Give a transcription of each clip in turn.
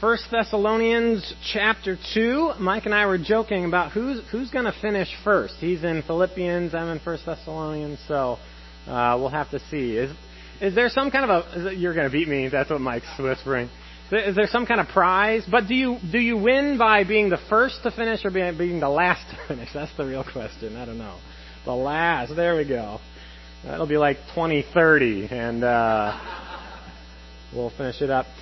First Thessalonians chapter 2. Mike and I were joking about who's going to finish first. He's in Philippians, I'm in First Thessalonians, so we'll have to see. Is there some kind of you're going to beat me, that's what Mike's whispering. Is there some kind of prize? But do you win by being the first to finish or being the last to finish? That's the real question. I don't know. The last. There we go. That'll be like 2030, and we'll finish it up.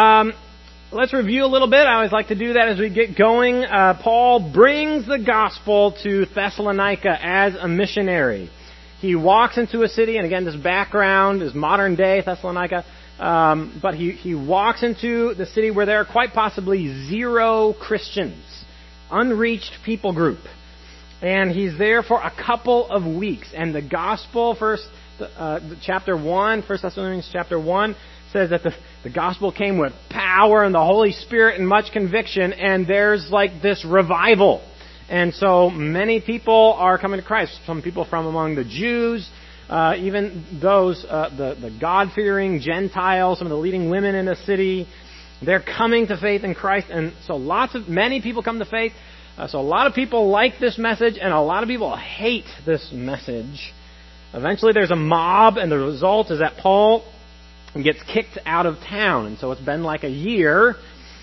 Let's review a little bit. I always like to do that as we get going. Paul brings the gospel to Thessalonica as a missionary. He walks into a city, and again, this background is modern day Thessalonica. But he walks into the city where there are quite possibly 0 Christians, unreached people group. And he's there for a couple of weeks. And the gospel, chapter 1, 1 Thessalonians chapter 1, says that the gospel came with power and the Holy Spirit and much conviction. And there's like this revival. And so many people are coming to Christ. Some people from among the Jews, even those, the God-fearing Gentiles, some of the leading women in the city, they're coming to faith in Christ. And so many people come to faith. So a lot of people like this message, and a lot of people hate this message. Eventually there's a mob, and the result is that Paul gets kicked out of town. And so it's been like a year.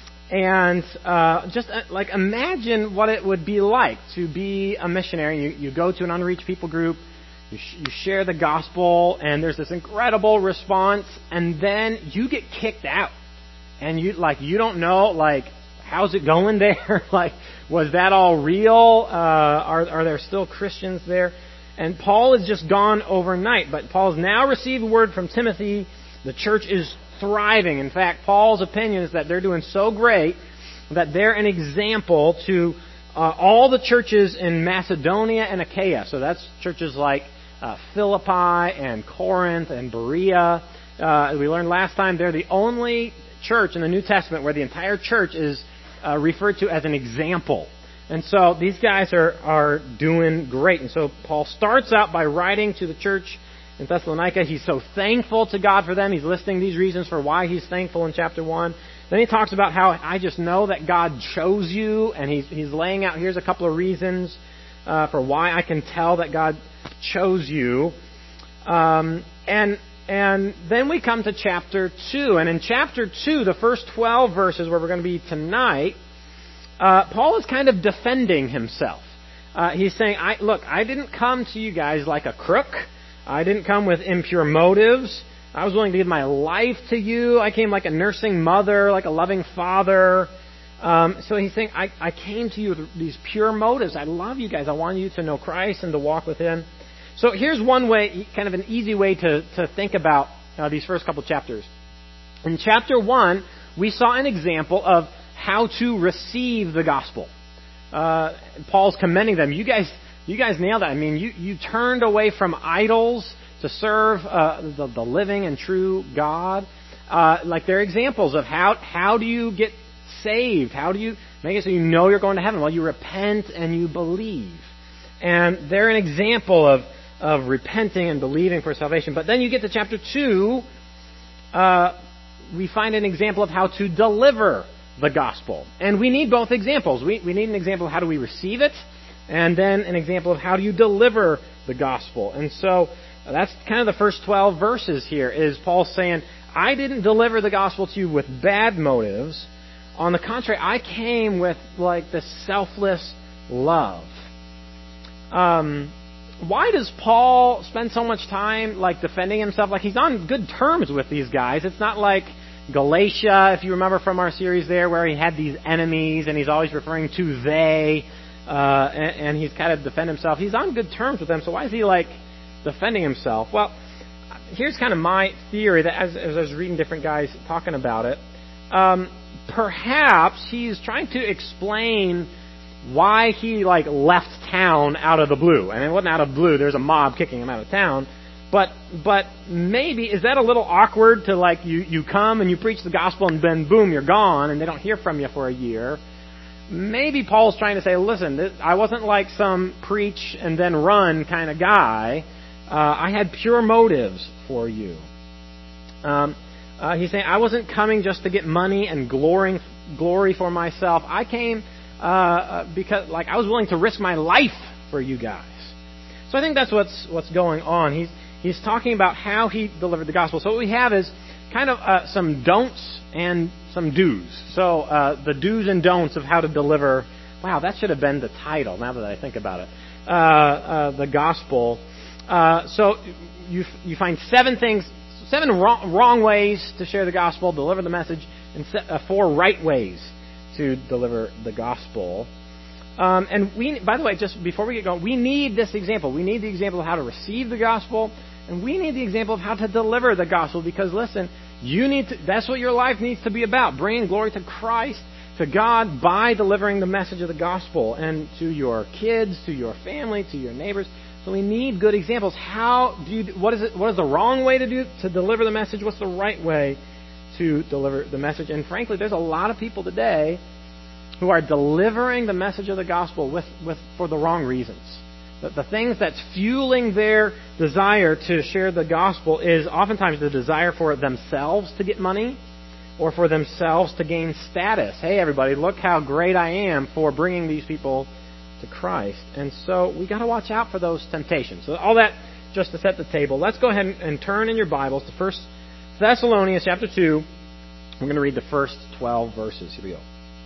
And just imagine what it would be like to be a missionary. You go to an unreached people group, you share the gospel, and there's this incredible response, and then you get kicked out. And you don't know, how's it going there? Was that all real? Are there still Christians there? And Paul has just gone overnight, but Paul's now received word from Timothy. The church is thriving. In fact, Paul's opinion is that they're doing so great that they're an example to all the churches in Macedonia and Achaia. So that's churches like Philippi and Corinth and Berea. We learned last time they're the only church in the New Testament where the entire church is referred to as an example. And so these guys are doing great. And so Paul starts out by writing to the church in Thessalonica. He's so thankful to God for them. He's listing these reasons for why he's thankful in chapter 1. Then he talks about how I just know that God chose you, and he's laying out, here's a couple of reasons for why I can tell that God chose you. And then we come to chapter 2. And in chapter 2, the first 12 verses where we're going to be tonight, Paul is kind of defending himself. He's saying, I didn't come to you guys like a crook. I didn't come with impure motives. I was willing to give my life to you. I came like a nursing mother, like a loving father. So he's saying, I came to you with these pure motives. I love you guys. I want you to know Christ and to walk with Him. So here's one way, kind of an easy way to think about these first couple chapters. In chapter 1, we saw an example of how to receive the gospel. Paul's commending them. You guys nailed it. I mean, you turned away from idols to serve the living and true God. They're examples of how do you get saved? How do you make it so you know you're going to heaven? Well, you repent and you believe. And they're an example of repenting and believing for salvation. But then you get to chapter 2, we find an example of how to deliver the gospel. And we need both examples. We need an example of how do we receive it, and then an example of how do you deliver the gospel. And so that's kind of the first 12 verses here, is Paul saying, I didn't deliver the gospel to you with bad motives. On the contrary, I came with this selfless love. Why does Paul spend so much time defending himself? He's on good terms with these guys. It's not like Galatia, if you remember from our series there, where he had these enemies and he's always referring to they, and he's kind of defend himself. He's on good terms with them, so why is he defending himself? Well, here's kind of my theory that as I was reading different guys talking about it, perhaps he's trying to explain why he left town out of the blue. And it wasn't out of the blue. There's a mob kicking him out of town. But maybe, is that a little awkward to you come and you preach the gospel and then boom, you're gone and they don't hear from you for a year? Maybe Paul's trying to say, listen, I wasn't like some preach and then run kind of guy. I had pure motives for you. He's saying, I wasn't coming just to get money and glory glory for myself. I came because I was willing to risk my life for you guys. So I think that's what's going on. He's talking about how he delivered the gospel. So what we have is kind of some don'ts and some do's. So the do's and don'ts of how to deliver. Wow, that should have been the title. Now that I think about it, the gospel. So you find 7 things, 7 wrong ways to share the gospel, deliver the message, and 4 right ways to deliver the gospel. And by the way, just before we get going, we need this example. We need the example of how to receive the gospel, and we need the example of how to deliver the gospel. Because listen, that's what your life needs to be about: bringing glory to Christ, to God, by delivering the message of the gospel, and to your kids, to your family, to your neighbors. So we need good examples. What is the wrong way to deliver the message? What's the right way to deliver the message? And frankly, there's a lot of people today who are delivering the message of the gospel for the wrong reasons. The things that's fueling their desire to share the gospel is oftentimes the desire for themselves to get money, or for themselves to gain status. Hey, everybody, look how great I am for bringing these people to Christ. And so we got to watch out for those temptations. So all that just to set the table. Let's go ahead and turn in your Bibles to 1 Thessalonians chapter 2. We're going to read the first 12 verses. Here we go.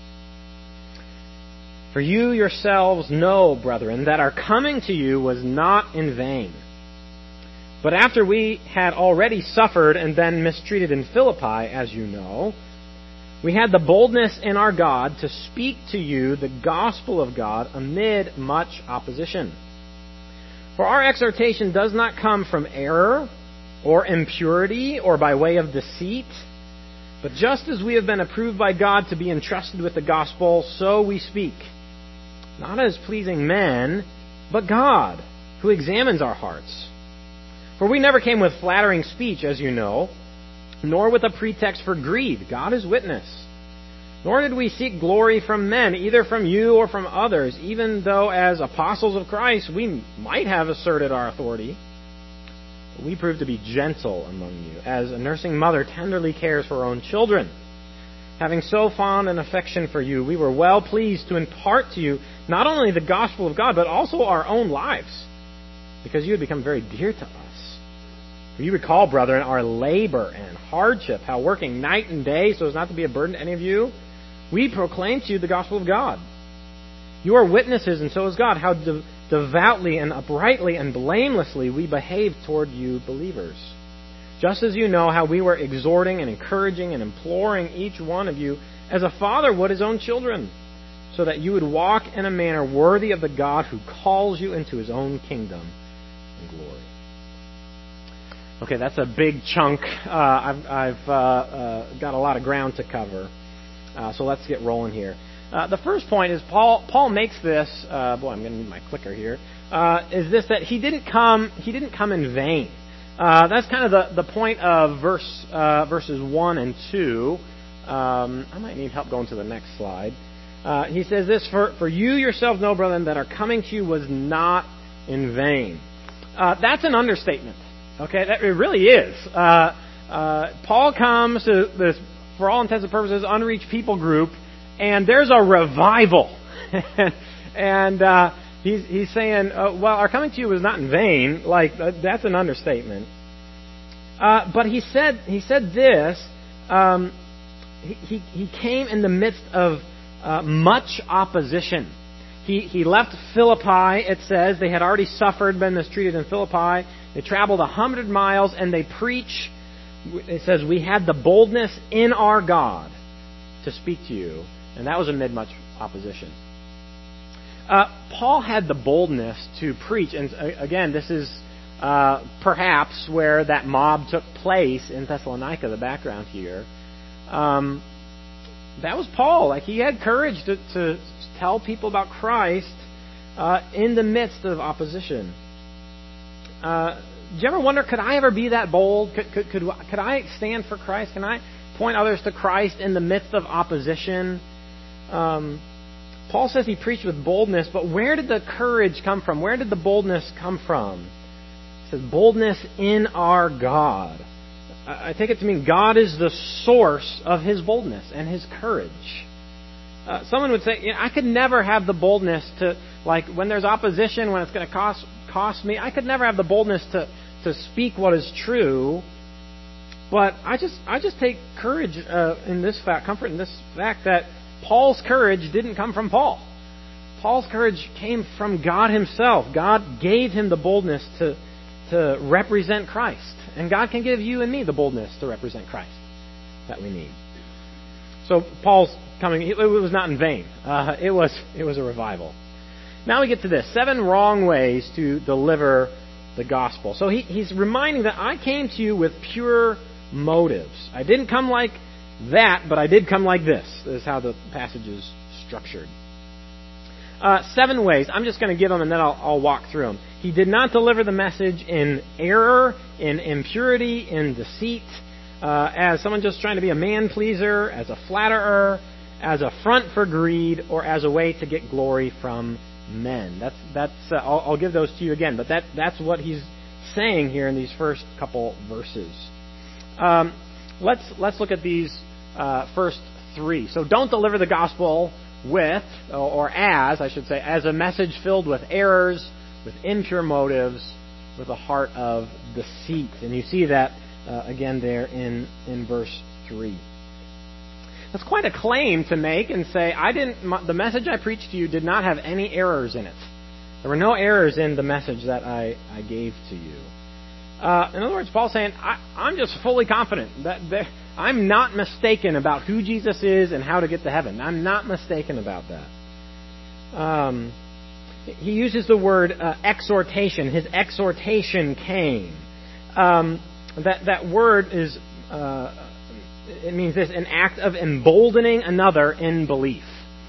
For you yourselves know, brethren, that our coming to you was not in vain. But after we had already suffered and been mistreated in Philippi, as you know, we had the boldness in our God to speak to you the gospel of God amid much opposition. For our exhortation does not come from error or impurity or by way of deceit, but just as we have been approved by God to be entrusted with the gospel, so we speak, not as pleasing men, but God, who examines our hearts. For we never came with flattering speech, as you know, nor with a pretext for greed. God is witness. Nor did we seek glory from men, either from you or from others, even though as apostles of Christ we might have asserted our authority. We proved to be gentle among you, as a nursing mother tenderly cares for her own children. Having so fond an affection for you, we were well pleased to impart to you not only the gospel of God, but also our own lives, because you had become very dear to us. For you recall, brethren, our labor and hardship, how working night and day so as not to be a burden to any of you, we proclaim to you the gospel of God. You are witnesses, and so is God, how devoutly and uprightly and blamelessly we behaved toward you believers. Just as you know how we were exhorting and encouraging and imploring each one of you as a father would his own children, so that you would walk in a manner worthy of the God who calls you into his own kingdom and glory. Okay, that's a big chunk. I've got a lot of ground to cover. So let's get rolling here. The first point is Paul makes this. I'm going to need my clicker here. Is this that he didn't come in vain? That's kind of the point of verses 1 and 2. I might need help going to the next slide. He says this: for you yourselves know, brethren, that our coming to you was not in vain. That's an understatement. Okay, that it really is. Paul comes to this, for all intents and purposes, unreached people group, and there's a revival. And he's saying, well, our coming to you was not in vain. Like, that's an understatement. But he said this, he came in the midst of much opposition. He left Philippi, it says. They had already suffered, been mistreated in Philippi. They traveled 100 miles, and they preach. It says, we had the boldness in our God to speak to you. And that was amid much opposition. Paul had the boldness to preach. And again, this is perhaps where that mob took place in Thessalonica, the background here. That was Paul. Like, he had courage to tell people about Christ in the midst of opposition. Do you ever wonder, could I ever be that bold? Could I stand for Christ? Can I point others to Christ in the midst of opposition? Paul says he preached with boldness, but where did the courage come from? Where did the boldness come from? He says, boldness in our God. I take it to mean God is the source of his boldness and his courage. Someone would say, I could never have the boldness to, like, when there's opposition, when it's going to cost me, I could never have the boldness to speak what is true. But I just take courage in this fact, comfort in this fact that Paul's courage didn't come from Paul. Paul's courage came from God himself. God gave him the boldness to represent Christ. And God can give you and me the boldness to represent Christ that we need. So Paul's coming, it was not in vain. It was a revival. Now we get to this. 7 wrong ways to deliver the gospel. So he's reminding that I came to you with pure motives. I didn't come like that, but I did come like this. This is how the passage is structured. 7 ways. I'm just going to give them and then I'll walk through them. He did not deliver the message in error, in impurity, in deceit, as someone just trying to be a man-pleaser, as a flatterer, as a front for greed, or as a way to get glory from men. I'll give those to you again, but that's what he's saying here in these first couple verses. Let's look at these first 3. So don't deliver the gospel with, or as, I should say, as a message filled with errors, with impure motives, with a heart of deceit. And you see that again there in verse 3. That's quite a claim to make and say, the message I preached to you did not have any errors in it. There were no errors in the message that I gave to you. In other words, Paul's saying, I'm just fully confident that I'm not mistaken about who Jesus is and how to get to heaven. I'm not mistaken about that. He uses the word exhortation. His exhortation came. That word is, it means this, an act of emboldening another in belief.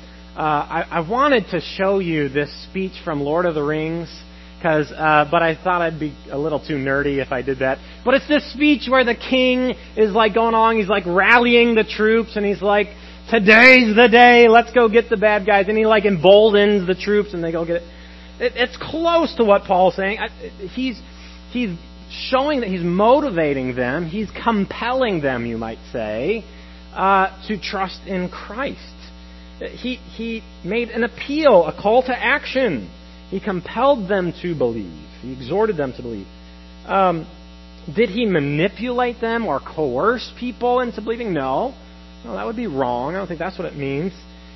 I wanted to show you this speech from Lord of the Rings, but I thought I'd be a little too nerdy if I did that. But it's this speech where the king is like going along, he's like rallying the troops, and he's like, today's the day, let's go get the bad guys. And he like emboldens the troops, and they go get it. It's close to what Paul's saying. He's showing that he's motivating them, he's compelling them, you might say, to trust in Christ. He made an appeal, a call to action. He compelled them to believe. He exhorted them to believe. Did he manipulate them or coerce people into believing? No, that would be wrong. I don't think that's what it means.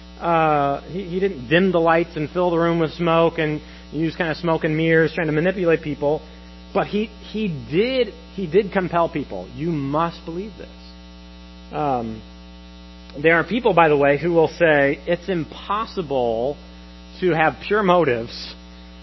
He didn't dim the lights and fill the room with smoke and use kind of smoke and mirrors trying to manipulate people. But he did compel people. You must believe this. There are people, by the way, who will say it's impossible to have pure motives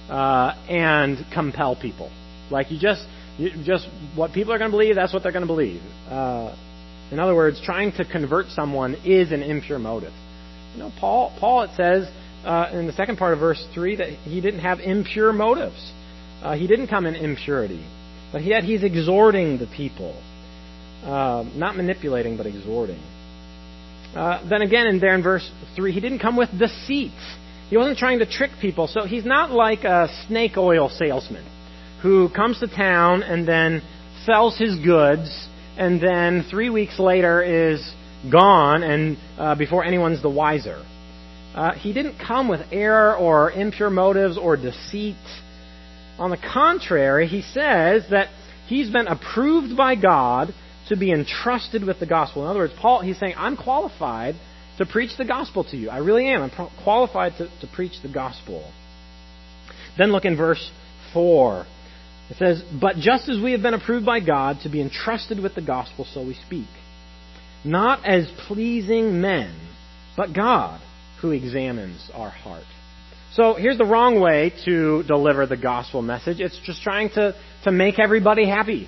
and compel people. Like you just what people are going to believe, that's what they're going to believe. In other words, trying to convert someone is an impure motive. Paul it says in the second part of verse 3 that he didn't have impure motives. He didn't come in impurity, but yet he's exhorting the people, not manipulating, but exhorting. Then again, in verse 3, he didn't come with deceit. He wasn't trying to trick people. So he's not like a snake oil salesman who comes to town and then sells his goods and then 3 weeks later is gone and before anyone's the wiser. He didn't come with error or impure motives or deceit. On the contrary, he says that he's been approved by God to be entrusted with the gospel. In other words, he's saying, I'm qualified to preach the gospel to you. I really am. I'm qualified to preach the gospel. Then look in verse 4. It says, but just as we have been approved by God to be entrusted with the gospel, so we speak. Not as pleasing men, but God who examines our heart. So here's the wrong way to deliver the gospel message. It's just trying to make everybody happy.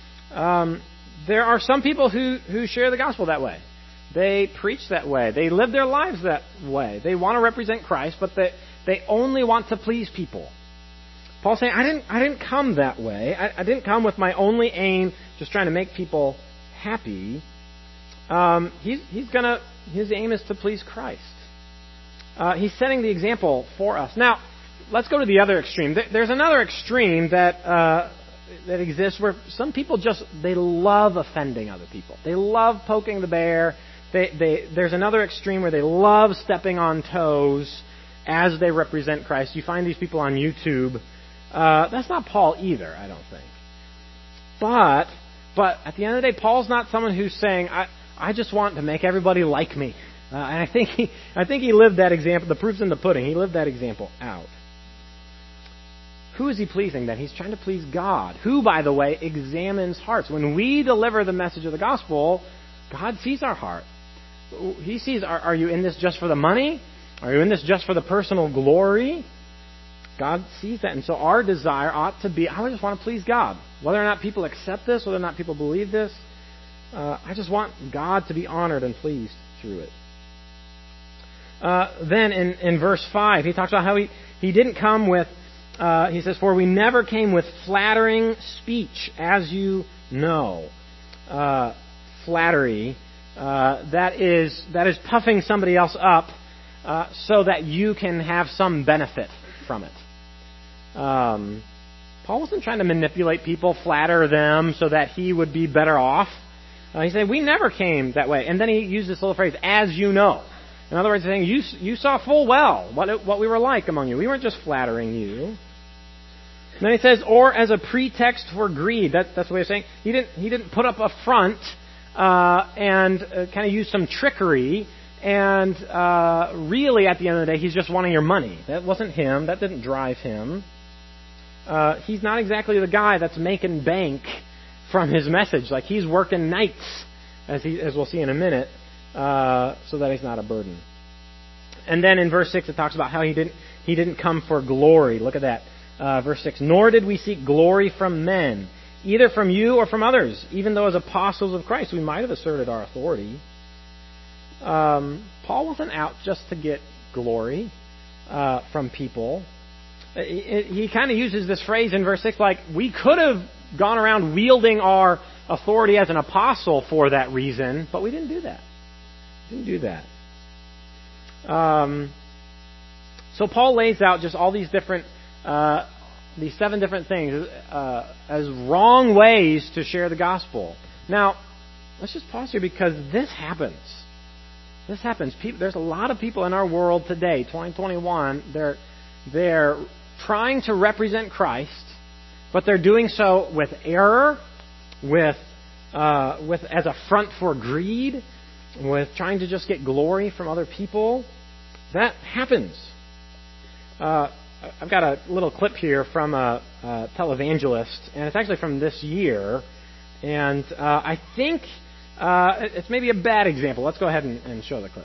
There are some people who share the gospel that way. They preach that way. They live their lives that way. They want to represent Christ, but they only want to please people. Paul's saying, I didn't come that way. I didn't come with my only aim just trying to make people happy. His aim is to please Christ. He's setting the example for us. Now, let's go to the other extreme. There's another extreme that exists where some people they love offending other people. They love poking the bear. There's another extreme where they love stepping on toes as they represent Christ. You find these people on YouTube. That's not Paul either, I don't think. But at the end of the day, Paul's not someone who's saying, I just want to make everybody like me. And I think he lived that example. The proof's in the pudding. He lived that example out. Who is he pleasing then? He's trying to please God, who, by the way, examines hearts. When we deliver the message of the gospel, God sees our heart. He sees, are you in this just for the money? Are you in this just for the personal glory? God sees that. And so our desire ought to be, I just want to please God. Whether or not people accept this, whether or not people believe this, I just want God to be honored and pleased through it. Then in verse 5, he talks about how he didn't come with, he says, for we never came with flattering speech, as you know. Flattery, that is puffing somebody else up so that you can have some benefit from it. Paul wasn't trying to manipulate people, flatter them so that he would be better off. He said, we never came that way. And then he used this little phrase, as you know. In other words, saying, you saw full well what we were like among you. We weren't just flattering you. And then he says, or as a pretext for greed. That's the way of saying he didn't put up a front and kind of use some trickery. And really, at the end of the day, he's just wanting your money. That wasn't him. That didn't drive him. He's not exactly the guy that's making bank from his message. Like, he's working nights, as we'll see in a minute, so that he's not a burden. And then in verse 6, it talks about how he didn't come for glory. Look at that. Verse 6, nor did we seek glory from men, either from you or from others, even though as apostles of Christ we might have asserted our authority. Paul wasn't out just to get glory from people. He kind of uses this phrase in verse 6 like, we could have gone around wielding our authority as an apostle for that reason, but we didn't do that. So Paul lays out just all these different, these 7 different things as wrong ways to share the gospel. Now, let's just pause here because this happens. There's a lot of people in our world today, 2021, they're trying to represent Christ, but they're doing so with error, with as a front for greed, with trying to just get glory from other people. That happens. I've got a little clip here from a televangelist, and it's actually from this year, and I think it's maybe a bad example. Let's go ahead and show the clip.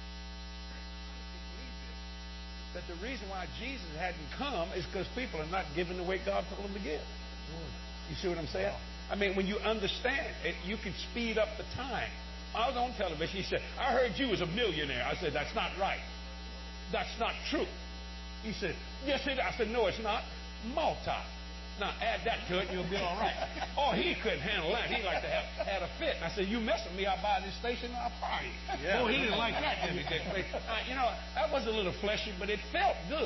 That the reason why Jesus hadn't come is because people are not giving the way God told them to give. You see what I'm saying? I mean, when you understand it, you can speed up the time. I was on television. He said, I heard you was a millionaire. I said, that's not right. That's not true. He said, yes, it is. I said, no, it's not. Multi. Now, add that to it, and you'll be all right. Oh, he couldn't handle that. He liked to have a fit. And I said, you mess with me, I'll buy this station and I'll fire you. Yeah. Oh, he didn't like that. That was a little fleshy, but it felt good.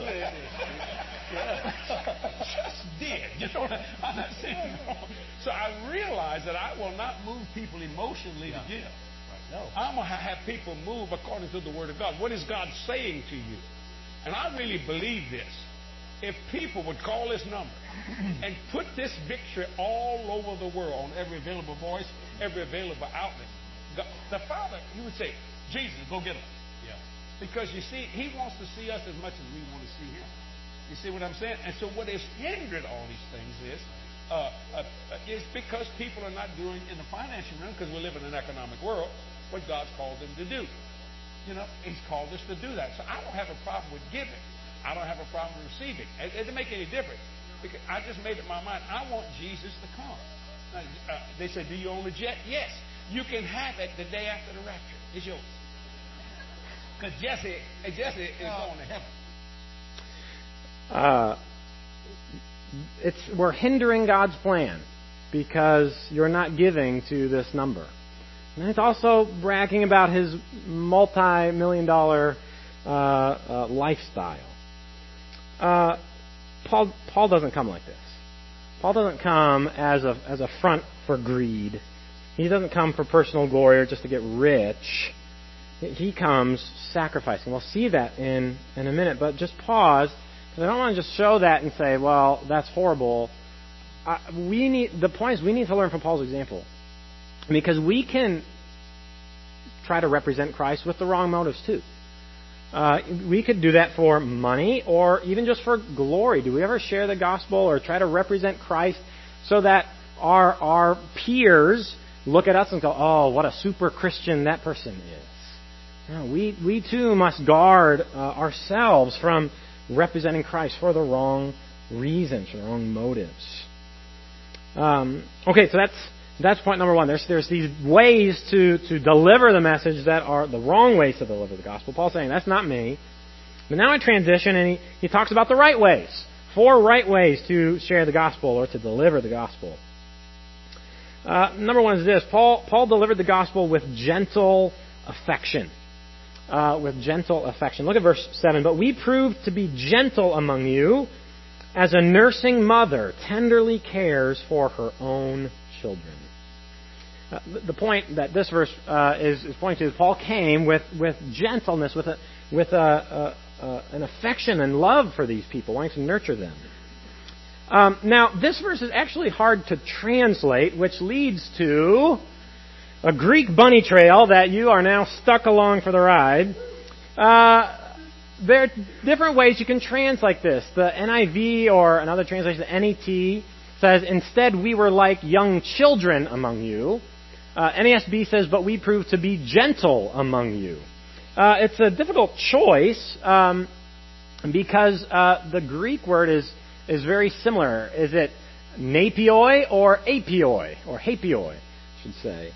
Just did. I'm not saying wrong. So I realized that I will not move people emotionally to give. No. I'm going to have people move according to the Word of God. What is God saying to you? And I really believe this. If people would call this number and put this victory all over the world on every available voice, every available outlet, the Father, he would say, Jesus, go get him. Yeah. Because you see, he wants to see us as much as we want to see him. You see what I'm saying? And so what has hindered all these things is because people are not doing in the financial realm, because we live in an economic world, what God's called them to do. He's called us to do that. So I don't have a problem with giving. I don't have a problem with receiving. It doesn't make any difference. Because I just made up my mind. I want Jesus to come. They said, do you own a jet? Yes. You can have it the day after the rapture. It's yours. Because Jesse is going to heaven. We're hindering God's plan because you're not giving to this number. And it's also bragging about his multi-million-dollar lifestyle. Paul doesn't come like this. Paul doesn't come as a front for greed. He doesn't come for personal glory or just to get rich. He comes sacrificing. We'll see that in a minute, but just pause, because I don't want to just show that and say, well, that's horrible. The point is we need to learn from Paul's example, because we can try to represent Christ with the wrong motives too. We could do that for money or even just for glory. Do we ever share the gospel or try to represent Christ so that our peers look at us and go, oh, what a super Christian that person is? No, we too must guard ourselves from representing Christ for the wrong reasons, for the wrong motives. Okay, so that's point number one. There's these ways to deliver the message that are the wrong ways to deliver the gospel. Paul's saying, that's not me. But now I transition, and he talks about the right ways. 4 right ways to share the gospel or to deliver the gospel. Number one is this. Paul delivered the gospel with gentle affection. With gentle affection. Look at verse 7. But we proved to be gentle among you, as a nursing mother tenderly cares for her own children. The point that this verse is pointing to is Paul came with gentleness, with an affection and love for these people, wanting to nurture them. Now, this verse is actually hard to translate, which leads to a Greek bunny trail that you are now stuck along for the ride. There are different ways you can translate this. The NIV or another translation, the NET, says, instead we were like young children among you. NASB says, but we proved to be gentle among you. It's a difficult choice because the Greek word is very similar. Is it napioi or apioi, or hapioi, I should say.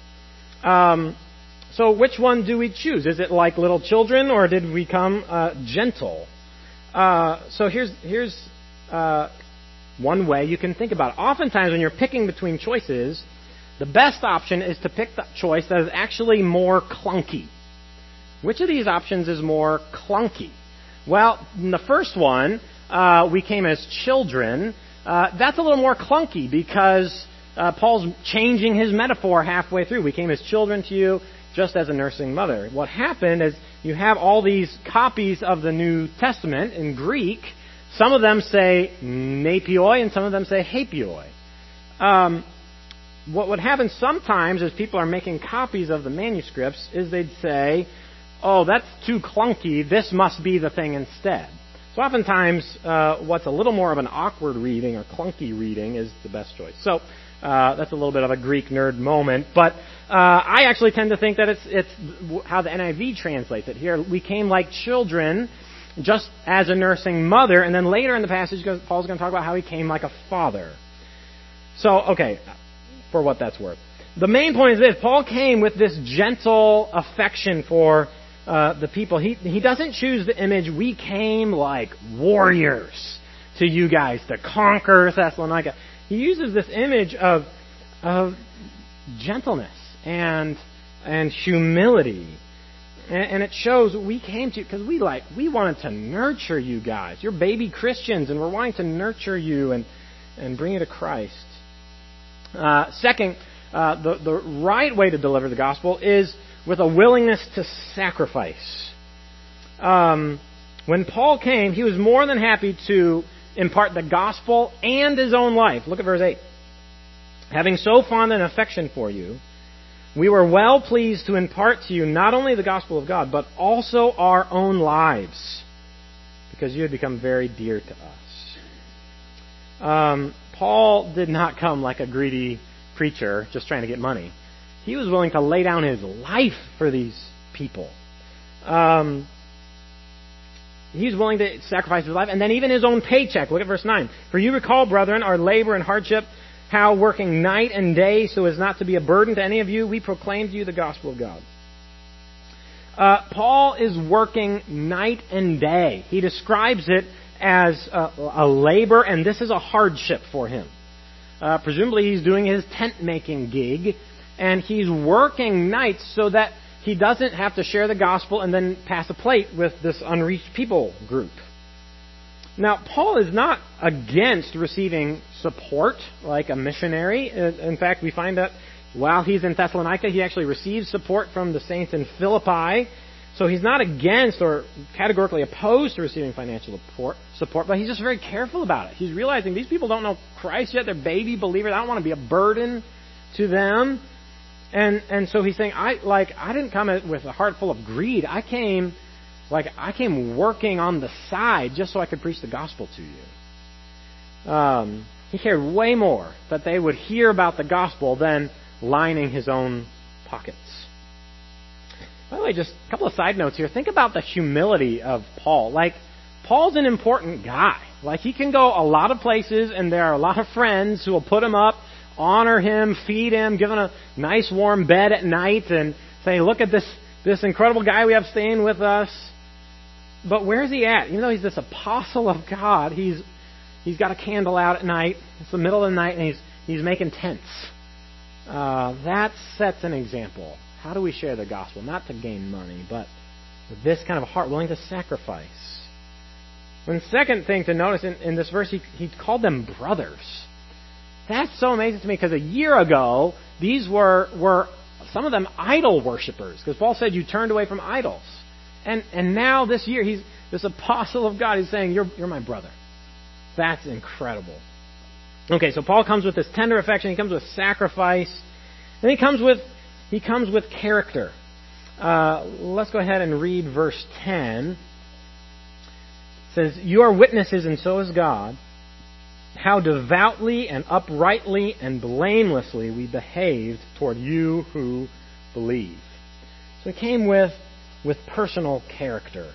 So which one do we choose? Is it like little children, or did we come gentle? So here's one way you can think about it. Oftentimes when you're picking between choices, the best option is to pick the choice that is actually more clunky. Which of these options is more clunky? Well, in the first one, we came as children. That's a little more clunky because Paul's changing his metaphor halfway through. We came as children to you, just as a nursing mother. What happened is you have all these copies of the New Testament in Greek. Some of them say napioi and some of them say hapioi. What would happen sometimes as people are making copies of the manuscripts is they'd say, oh, that's too clunky, this must be the thing instead. So oftentimes what's a little more of an awkward reading or clunky reading is the best choice. So that's a little bit of a Greek nerd moment, but I actually tend to think that it's how the NIV translates it. Here, we came like children, just as a nursing mother, and then later in the passage, Paul's going to talk about how he came like a father. So, okay, for what that's worth. The main point is this. Paul came with this gentle affection for the people. He doesn't choose the image, we came like warriors to you guys to conquer Thessalonica. He uses this image of gentleness and humility. And it shows we came to you because we wanted to nurture you guys. You're baby Christians, and we're wanting to nurture you and bring you to Christ. Second, the right way to deliver the gospel is with a willingness to sacrifice. When Paul came, he was more than happy to impart the gospel and his own life. Look at verse 8. Having so fond an affection for you, we were well pleased to impart to you not only the gospel of God, but also our own lives, because you had become very dear to us. Paul did not come like a greedy preacher just trying to get money. He was willing to lay down his life for these people. He's willing to sacrifice his life, and then even his own paycheck. Look at verse 9. For you recall, brethren, our labor and hardship, how working night and day so as not to be a burden to any of you, we proclaimed to you the gospel of God. Paul is working night and day. He describes it as a labor, and this is a hardship for him. Presumably he's doing his tent-making gig, and he's working nights so that he doesn't have to share the gospel and then pass a plate with this unreached people group. Now, Paul is not against receiving support like a missionary. In fact, we find that while he's in Thessalonica, he actually receives support from the saints in Philippi. So he's not against or categorically opposed to receiving financial support, but he's just very careful about it. He's realizing these people don't know Christ yet. They're baby believers. I don't want to be a burden to them. And so he's saying, I didn't come with a heart full of greed. I came working on the side just so I could preach the gospel to you. He cared way more that they would hear about the gospel than lining his own pockets. By the way, just a couple of side notes here. Think about the humility of Paul. Paul's an important guy. He can go a lot of places, and there are a lot of friends who will put him up, honor him, feed him, give him a nice warm bed at night, and say, look at this incredible guy we have staying with us. But where's he at? Even though he's this apostle of God, he's got a candle out at night. It's the middle of the night, and he's making tents. That sets an example. How do we share the gospel? Not to gain money, but with this kind of heart, willing to sacrifice. One second thing to notice in this verse, he called them brothers. That's so amazing to me, because a year ago, these were some of them idol worshippers, because Paul said you turned away from idols. And now this year, he's this apostle of God. He's saying, you're my brother. That's incredible. Okay, so Paul comes with this tender affection. He comes with sacrifice. Then he comes with character. Let's go ahead and read verse 10. It says, you are witnesses, and so is God, how devoutly and uprightly and blamelessly we behaved toward you who believe. So he came with personal character.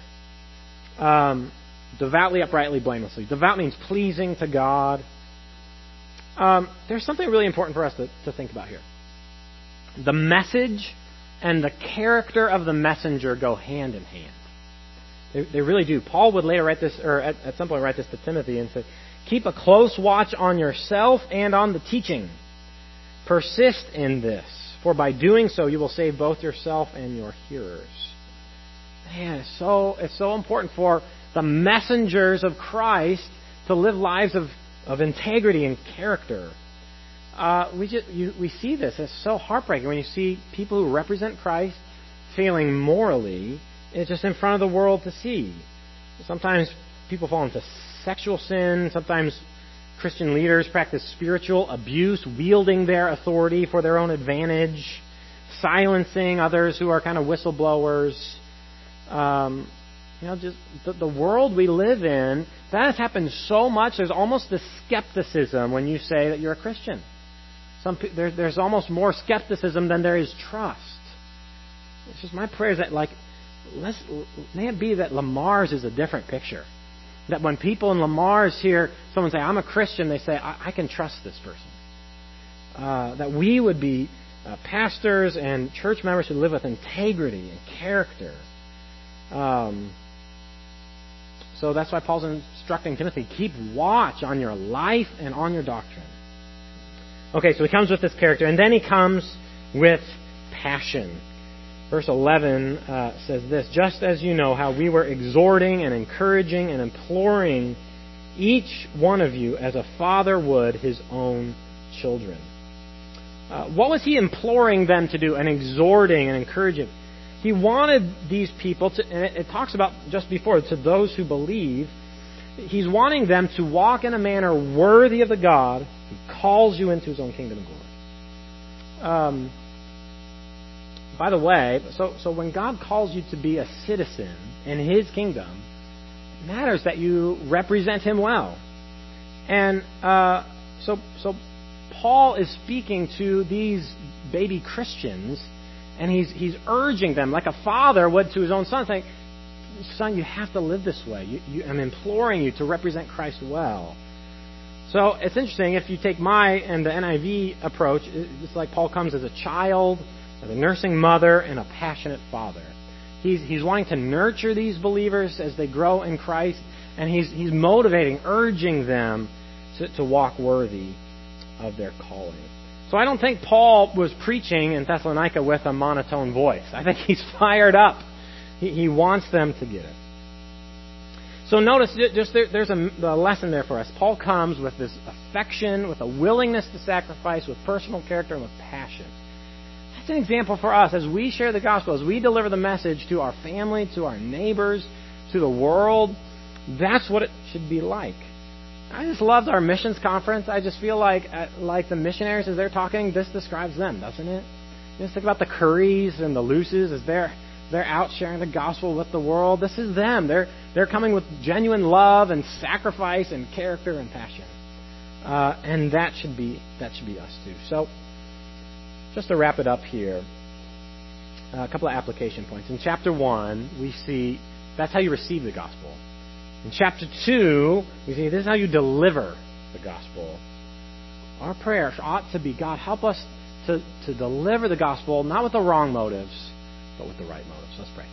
Devoutly, uprightly, blamelessly. Devout means pleasing to God. There's something really important for us to think about here. The message and the character of the messenger go hand in hand. They really do. Paul would later write this, or at some point write this to Timothy and say, keep a close watch on yourself and on the teaching. Persist in this, for by doing so you will save both yourself and your hearers. Man, it's so important for the messengers of Christ to live lives of integrity and character. We see this. It's so heartbreaking when you see people who represent Christ failing morally. It's just in front of the world to see. Sometimes people fall into sexual sin. Sometimes Christian leaders practice spiritual abuse, wielding their authority for their own advantage, silencing others who are kind of whistleblowers. Just the world we live in, that has happened so much. There's almost this skepticism when you say that you're a Christian. There's almost more skepticism than there is trust. It's just my prayer is that, may it be that Lamar's is a different picture. That when people in Lamar's hear someone say, I'm a Christian, they say, I can trust this person. That we would be pastors and church members who live with integrity and character. So that's why Paul's instructing Timothy, keep watch on your life and on your doctrine. Okay, so he comes with this character, and then he comes with passion. Verse 11 says this, just as you know how we were exhorting and encouraging and imploring each one of you as a father would his own children. What was he imploring them to do and exhorting and encouraging? He wanted these people to, and it talks about just before, to those who believe, he's wanting them to walk in a manner worthy of the God who calls you into his own kingdom and glory. By the way, so when God calls you to be a citizen in his kingdom, it matters that you represent him well. And so Paul is speaking to these baby Christians, and he's urging them, like a father would to his own son, saying, son, you have to live this way. I'm imploring you to represent Christ well. So it's interesting, if you take my and the NIV approach, it's like Paul comes as a child, as a nursing mother, and a passionate father. He's wanting to nurture these believers as they grow in Christ, and he's motivating, urging them to walk worthy of their calling. So I don't think Paul was preaching in Thessalonica with a monotone voice. I think he's fired up. He wants them to get it. So notice, there's a lesson there for us. Paul comes with this affection, with a willingness to sacrifice, with personal character, and with passion. That's an example for us as we share the gospel, as we deliver the message to our family, to our neighbors, to the world. That's what it should be like. I just loved our missions conference. I just feel like the missionaries, as they're talking, this describes them, doesn't it? Just think about the Currys and the Luces as they're out sharing the gospel with the world. This is them. They're coming with genuine love and sacrifice and character and passion. And that should be us too. So, just to wrap it up here, a couple of application points. In chapter 1, we see that's how you receive the gospel. In chapter 2, we see this is how you deliver the gospel. Our prayer ought to be, God, help us to deliver the gospel, not with the wrong motives, but with the right motives. Let's pray.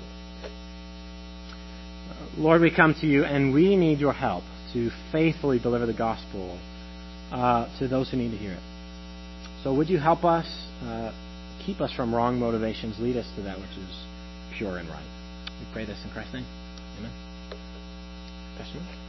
Lord, we come to you, and we need your help to faithfully deliver the gospel to those who need to hear it. So would you help us, keep us from wrong motivations, lead us to that which is pure and right. We pray this in Christ's name. Amen. Pastor Mike?